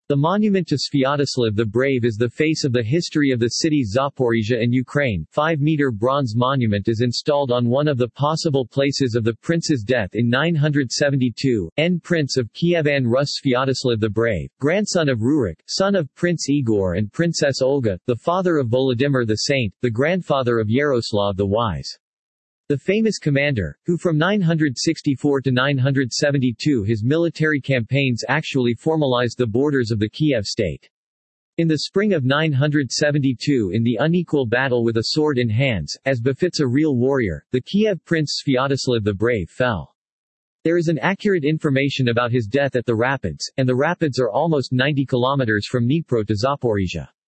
The monument to Sviatoslav the Brave is the face of the history of the cities Zaporizhia and Ukraine. 5-meter bronze monument is installed on one of the possible places of the prince's death in 972. Prince of Kievan Rus Sviatoslav the Brave, grandson of Rurik, son of Prince Igor and Princess Olga, the father of Volodymyr the Saint, the grandfather of Yaroslav the Wise. The famous commander, who from 964 to 972 his military campaigns actually formalized the borders of the Kiev state. In the spring of 972 in the unequal battle with a sword in hands, as befits a real warrior, the Kiev prince Sviatoslav the Brave fell. There is an accurate information about his death at the rapids, and the rapids are almost 90 kilometers from Dnipro to Zaporizhia.